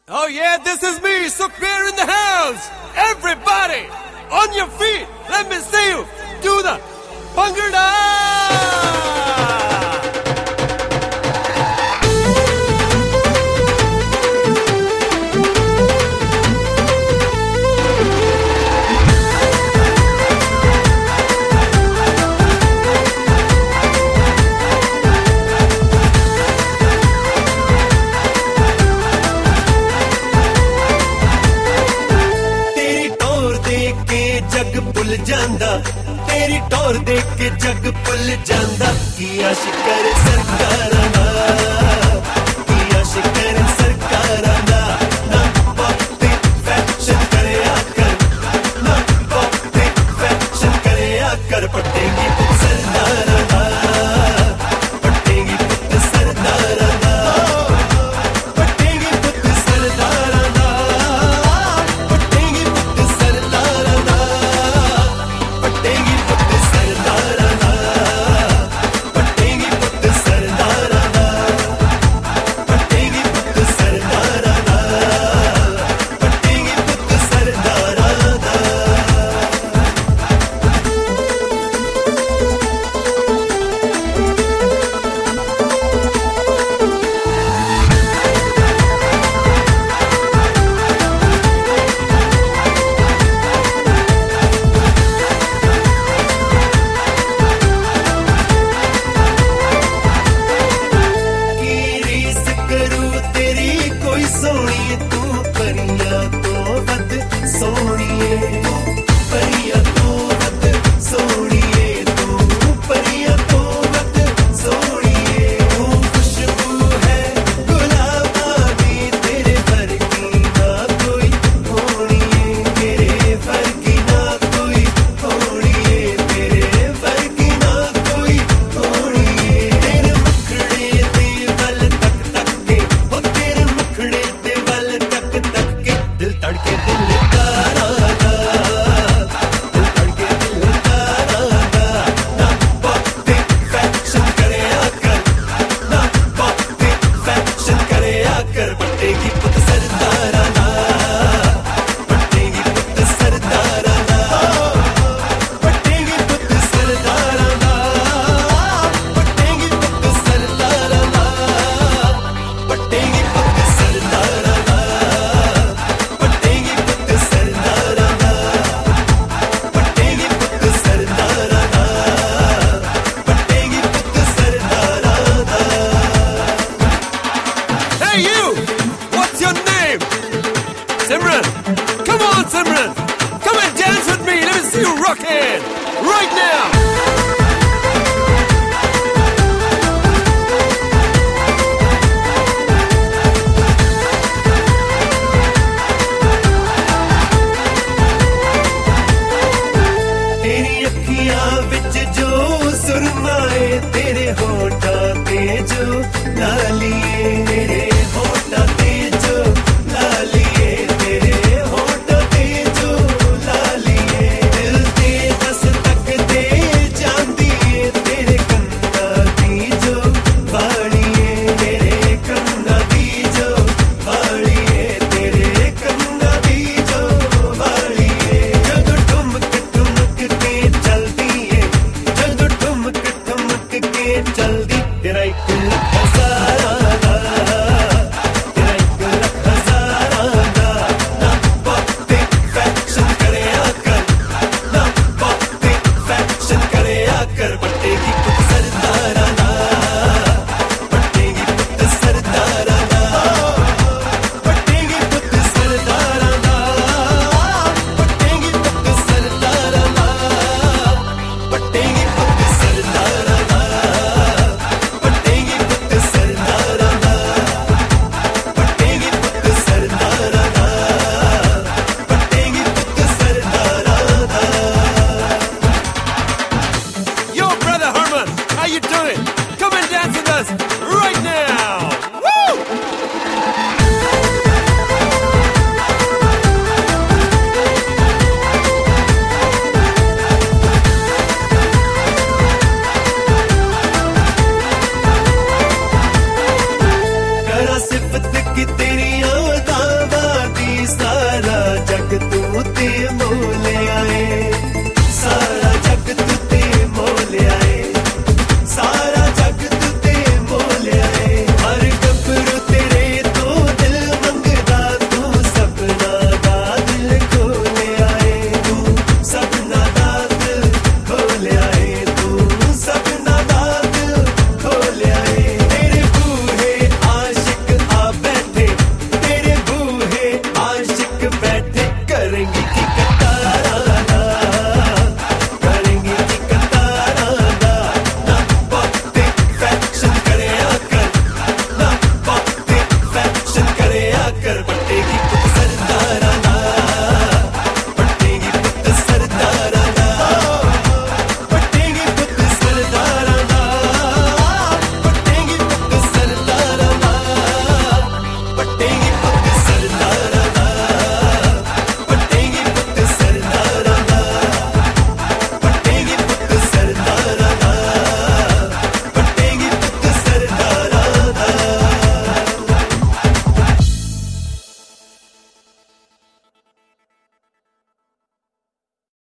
Oh yeah, this is me, Sukhbir in the house. Everybody, on your feet. Let me see you do the Bhangra. जग भुल जांदा तेरी टौर देख के जग भुल जांदा की आशिकर सरकारां दा की आशिकर सरकारां दा ना बहुत फैशन करे आकर ना बहुत फैशन करे आकर पटेगी पुत सरदारां दा पटेगी पुत सरदारां दा पटेगी पुत सरदारां दा पटेगी पुत सरदारां दा पटेगी पुत सरदारां दा पटेगी पुत सरदारां दा पटेगी पुत सरदारां दा पटेगी पुत सरदारां दा सोनी तू परिया तो वद सोनिए परिया तो वद सोनिए तू परिया तो वद सोनिए तू खुशबू है गुलाबा भी तेरे वर्गी ना कोई होनिए तेरे वर्गी ना कोई होनिए तेरे वर्गी ना कोई होनिए तेरे मुखड़े दे वल तक तक के हो तेरे मुखड़े दिल तड़के दिल तारा दा दिल तड़के दिल तारा दा ना बहुत फैशन करे आकर ना बहुत फैशन करे आकर पटेगी पुत सरदारां दा पटेगी पुत सरदारां दा पटेगी पुत सरदारां दा पटेगी पुत सरदारां दा पटेगी पुत सरदारां दा Hey you! What's your name? Simran! Come on, Simran! Come and dance with me! Let me see you rockin'! Right now! तेरी अखियां विच जो सुरमाए तेरे होठां ते जो लालिए तेरे होठां ते जो लालिए तेरे होठां ते जो लालिए दिल ते बस तक दे जांदे शक्कर पट्टे की